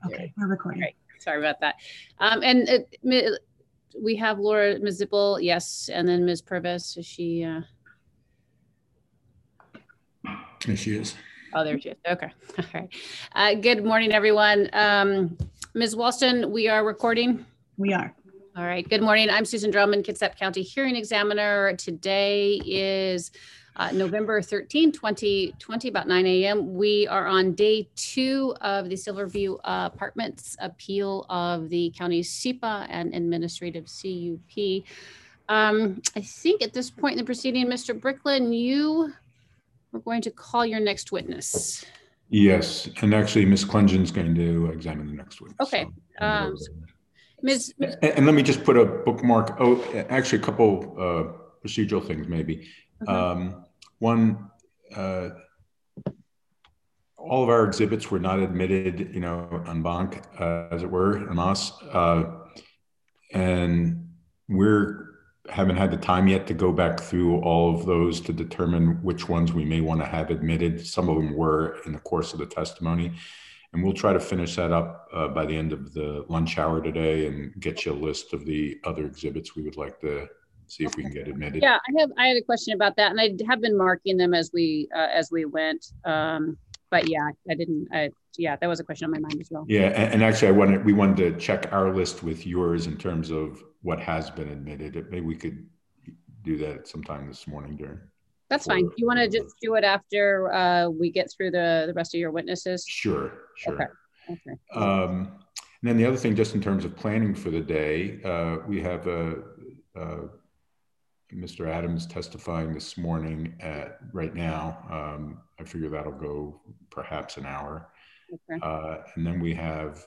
Okay, we're recording. Right. Sorry about that. We have Laura, Ms. Zippel, yes, and then Ms. Purvis. Is she? Yes, she is. Oh, there she is. Okay. All right. Good morning, everyone. Ms. Walston, we are recording. We are. All right. Good morning. I'm Susan Drummond, Kitsap County Hearing Examiner. Today is November 13, 2020, about 9 a.m. We are on day 2 of the Silverview Apartments appeal of the county's SEPA and administrative CUP. I think at this point in the proceeding, Mr. Bricklin, you are going to call your next witness. Yes, and actually Ms. Klungen's going to examine the next witness. Okay. So, Ms. And let me just put a bookmark. Oh, actually a couple procedural things maybe. One, all of our exhibits were not admitted, en banc, as it were, en masse. And haven't had the time yet to go back through all of those to determine which ones we may want to have admitted. Some of them were in the course of the testimony. And we'll try to finish that up by the end of the lunch hour today and get you a list of the other exhibits we would like to see if we can get admitted. Yeah, I had a question about that, and I have been marking them as we went. But yeah, that was a question on my mind as well. Yeah, and actually we wanted to check our list with yours in terms of what has been admitted. Maybe we could do that sometime this morning during. That's fine. You want to just do it after we get through the rest of your witnesses? Sure. Okay. And then the other thing, just in terms of planning for the day, we have Mr. Adams testifying this morning right now. I figure that'll go perhaps an hour. Okay. And then we have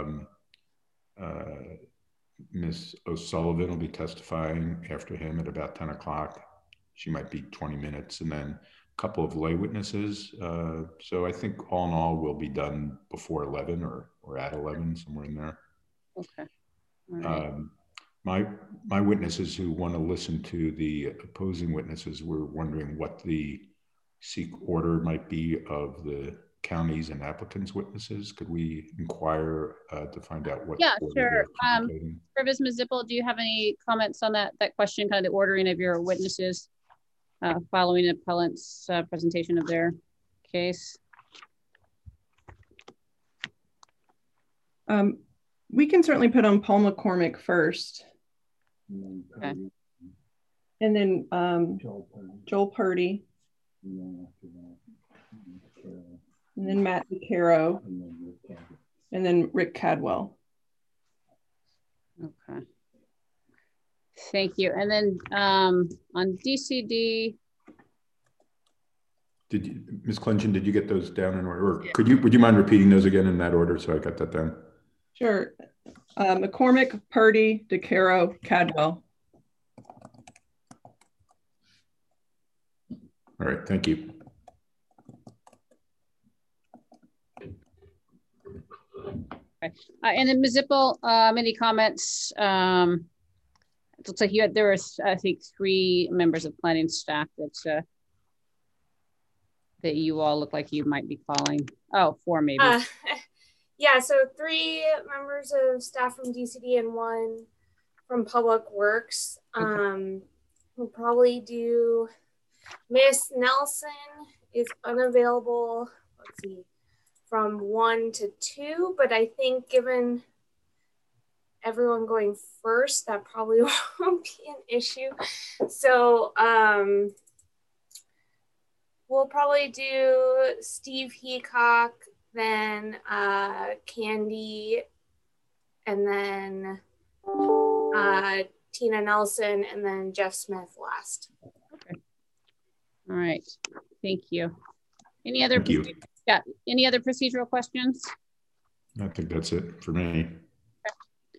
Ms. O'Sullivan will be testifying after him at about 10 o'clock. She might be 20 minutes, and then a couple of lay witnesses. So I think all in all, we'll be done before 11 or at 11, somewhere in there. Okay. All right. My witnesses who want to listen to the opposing witnesses were wondering what the seek order might be of the counties and applicants' witnesses. Could we inquire to find out what? Yeah, sure. Purvis, Ms. Zippel, do you have any comments on that question, kind of the ordering of your witnesses following an appellant's presentation of their case? We can certainly put on Paul McCormick first. Okay. And then Joel Purdy. And then Matt DeCaro. And then Rick Cadwell. Okay. Thank you. And then on DCD. Ms. Klungen, did you get those down in order? Or would you mind repeating those again in that order so I got that down? Sure. McCormick, Purdy, DeCaro, Cadwell. All right, thank you. Okay. And then Ms. Zippel, any comments? It looks like there were, I think, 3 members of planning staff that you all look like you might be calling. Oh, 4 maybe. Yeah, so 3 members of staff from DCD and 1 from Public Works. Okay. We'll probably do Miss Nelson is unavailable, let's see, from 1 to 2, but I think given everyone going first, that probably won't be an issue. So we'll probably do Steve Heacock, then Candy, and then Tina Nelson, and then Jeff Smith last. Okay. All right. Thank you. Any other procedural questions? I think that's it for me. Okay.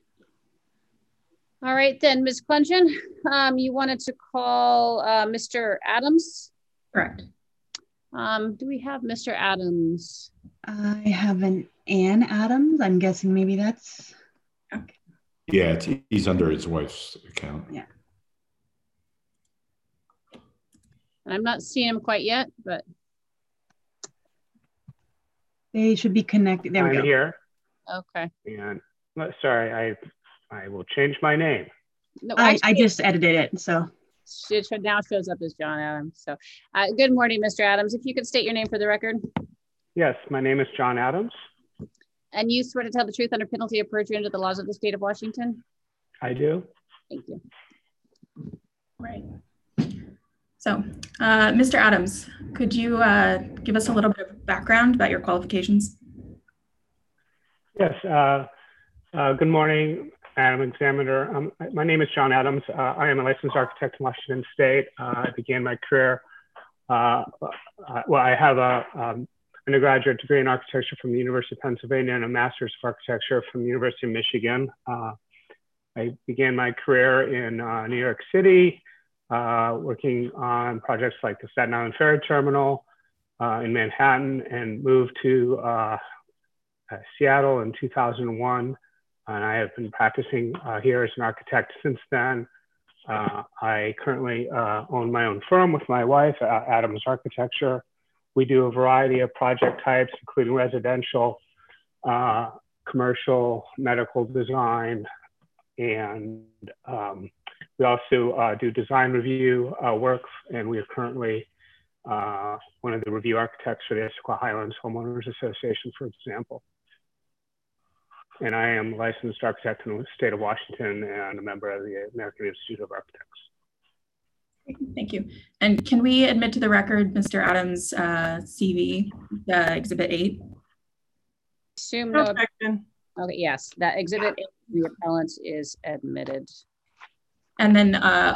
All right, then, Ms. Klungen, you wanted to call Mr. Adams? Correct. Do we have Mr. Adams? I have an Ann Adams. I'm guessing maybe that's okay. Yeah, he's under his wife's account. Yeah. I'm not seeing him quite yet, but they should be connected. There we go. I'm here. Okay. And sorry, I will change my name. No, I actually, just edited it, so. it now shows up as John Adams. So good morning, Mr. Adams. If you could state your name for the record. Yes, my name is John Adams. And you swear to tell the truth under penalty of perjury under the laws of the state of Washington? I do. Thank you. Right. So, Mr. Adams, could you give us a little bit of background about your qualifications? Yes. Good morning, Madam Examiner. My name is John Adams. I am a licensed architect in Washington State. I began my career, I have a undergraduate degree in architecture from the University of Pennsylvania and a master's of architecture from the University of Michigan. I began my career in New York City, working on projects like the Staten Island Ferry Terminal in Manhattan, and moved to Seattle in 2001. And I have been practicing here as an architect since then. I currently own my own firm with my wife, Adams Architecture. We do a variety of project types, including residential, commercial, medical design, and we also do design review work, and we are currently one of the review architects for the Issaquah Highlands Homeowners Association, for example. And I am a licensed architect in the state of Washington and a member of the American Institute of Architects. Thank you. And can we admit to the record Mr. Adams' CV, Exhibit 8? Assume no Objection. Okay, yes, that Exhibit 8, the appellant is admitted. And then